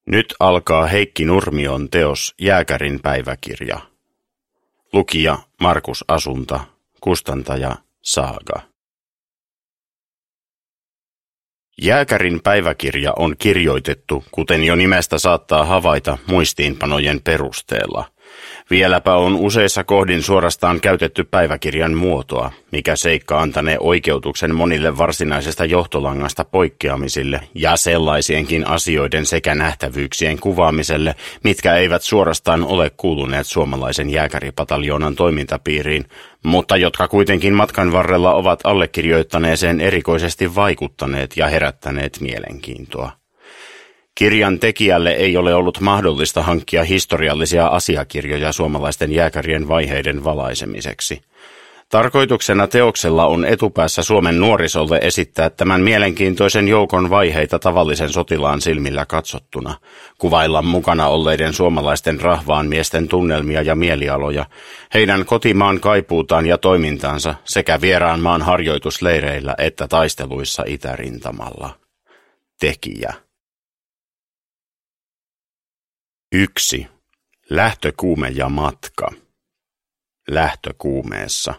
Nyt alkaa Heikki Nurmion teos Jääkärin päiväkirja. Lukija Markus Asunta, kustantaja Saaga. Jääkärin päiväkirja on kirjoitettu, kuten jo nimestä saattaa havaita, muistiinpanojen perusteella. Vieläpä on useissa kohdin suorastaan käytetty päiväkirjan muotoa, mikä seikka antanee oikeutuksen monille varsinaisesta johtolangasta poikkeamisille ja sellaisienkin asioiden sekä nähtävyyksien kuvaamiselle, mitkä eivät suorastaan ole kuuluneet suomalaisen jääkäripataljoonan toimintapiiriin, mutta jotka kuitenkin matkan varrella ovat allekirjoittaneeseen erikoisesti vaikuttaneet ja herättäneet mielenkiintoa. Kirjan tekijälle ei ole ollut mahdollista hankkia historiallisia asiakirjoja suomalaisten jääkärien vaiheiden valaisemiseksi. Tarkoituksena teoksella on etupäässä Suomen nuorisolle esittää tämän mielenkiintoisen joukon vaiheita tavallisen sotilaan silmillä katsottuna, kuvailla mukana olleiden suomalaisten rahvaan miesten tunnelmia ja mielialoja, heidän kotimaan kaipuutaan ja toimintaansa sekä vieraan maan harjoitusleireillä että taisteluissa itärintamalla. Tekijä. 1. Lähtökuume ja matka. Lähtökuumeessa.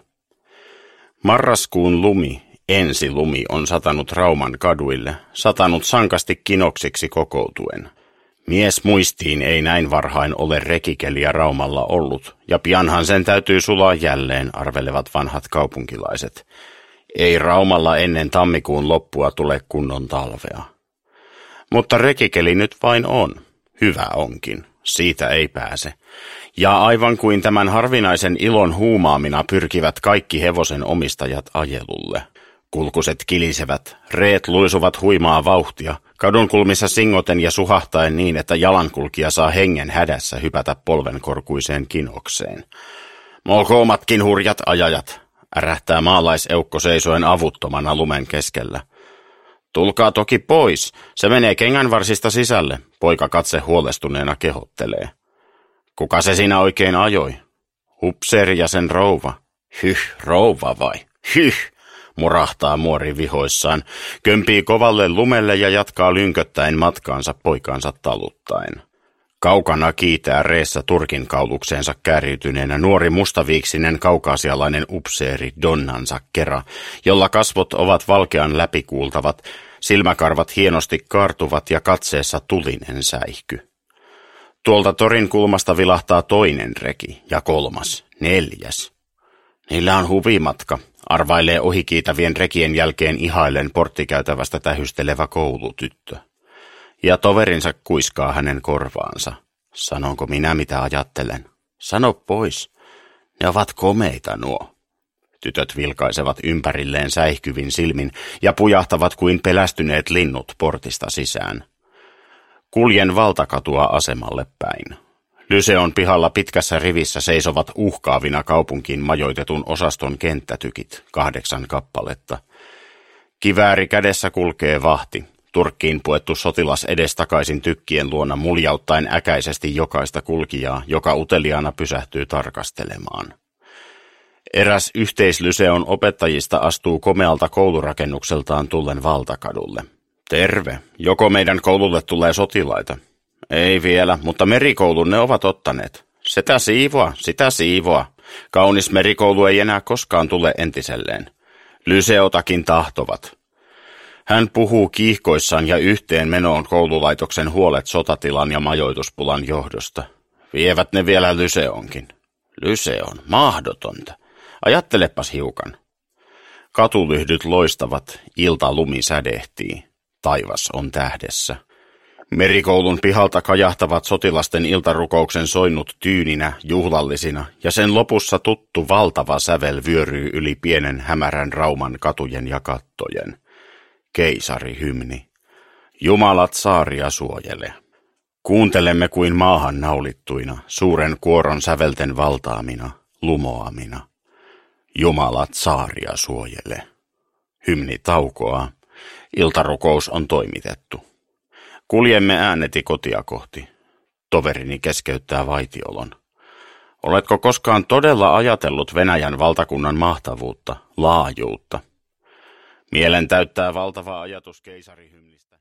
Marraskuun lumi, ensilumi, on satanut Rauman kaduille, satanut sankasti kinoksiksi kokoutuen. Mies muistiin ei näin varhain ole rekikeliä Raumalla ollut, ja pianhan sen täytyy sulaa jälleen, arvelevat vanhat kaupunkilaiset. Ei Raumalla ennen tammikuun loppua tule kunnon talvea. Mutta rekikeli nyt vain on. Hyvä onkin, siitä ei pääse. Ja aivan kuin tämän harvinaisen ilon huumaamina pyrkivät kaikki hevosen omistajat ajelulle. Kulkuset kilisevät, reet luisuvat huimaa vauhtia, kadunkulmissa singoten ja suhahtaen niin, että jalankulkija saa hengen hädässä hypätä polvenkorkuiseen kinokseen. Molkoomatkin hurjat ajajat, ärähtää maalaiseukko seisoen avuttomana lumen keskellä. Tulkaa toki pois, se menee kengänvarsista sisälle, poika katse huolestuneena kehottelee. Kuka se siinä oikein ajoi? Upseeri ja sen rouva. Hyh, rouva vai? Hyh, murahtaa muori vihoissaan, kömpii kovalle lumelle ja jatkaa lynköttäen matkaansa poikaansa taluttaen. Kaukana kiitää reessä turkin kaulukseensa kääriytyneenä nuori mustaviiksinen kaukaasialainen upseeri Donnansa Kera, jolla kasvot ovat valkean läpikuultavat, silmäkarvat hienosti kaartuvat ja katseessa tulinen säihky. Tuolta torin kulmasta vilahtaa toinen reki ja kolmas, neljäs. Niillä on huvimatka, arvailee ohikiitävien rekien jälkeen ihaillen porttikäytävästä tähystelevä koulutyttö. Ja toverinsa kuiskaa hänen korvaansa. Sanonko minä mitä ajattelen? Sano pois. Ne ovat komeita nuo. Tytöt vilkaisevat ympärilleen säihkyvin silmin ja pujahtavat kuin pelästyneet linnut portista sisään. Kuljen valtakatua asemalle päin. Lyseon pihalla pitkässä rivissä seisovat uhkaavina kaupunkiin majoitetun osaston kenttätykit, 8 kappaletta. Kivääri kädessä kulkee vahti. Turkkiin puettu sotilas edestakaisin tykkien luona muljauttaen äkäisesti jokaista kulkijaa, joka uteliaana pysähtyy tarkastelemaan. Eräs yhteislyseon opettajista astuu komealta koulurakennukseltaan tullen valtakadulle. Terve, joko meidän koululle tulee sotilaita? Ei vielä, mutta merikoulun ne ovat ottaneet. Sitä siivoa. Kaunis merikoulu ei enää koskaan tule entiselleen. Lyseotakin tahtovat. Hän puhuu kiihkoissaan ja yhteen menoon koululaitoksen huolet sotatilan ja majoituspulan johdosta. Vievät ne vielä Lyseonkin. Lyseon, mahdotonta. Ajattelepas hiukan. Katulyhdyt loistavat, iltalumi sädehtii. Taivas on tähdessä. Merikoulun pihalta kajahtavat sotilasten iltarukouksen soinnut tyyninä, juhlallisina, ja sen lopussa tuttu valtava sävel vyöryy yli pienen hämärän Rauman katujen ja kattojen. Keisarihymni. Jumalat saaria suojele. Kuuntelemme kuin maahan naulittuina, suuren kuoron sävelten valtaamina, lumoamina. Jumalat saaria suojele. Hymni taukoaa. Iltarukous on toimitettu. Kuljemme ääneti kotia kohti. Toverini keskeyttää vaitiolon. Oletko koskaan todella ajatellut Venäjän valtakunnan mahtavuutta, laajuutta? Mielen täyttää valtava ajatus keisarihymnistä.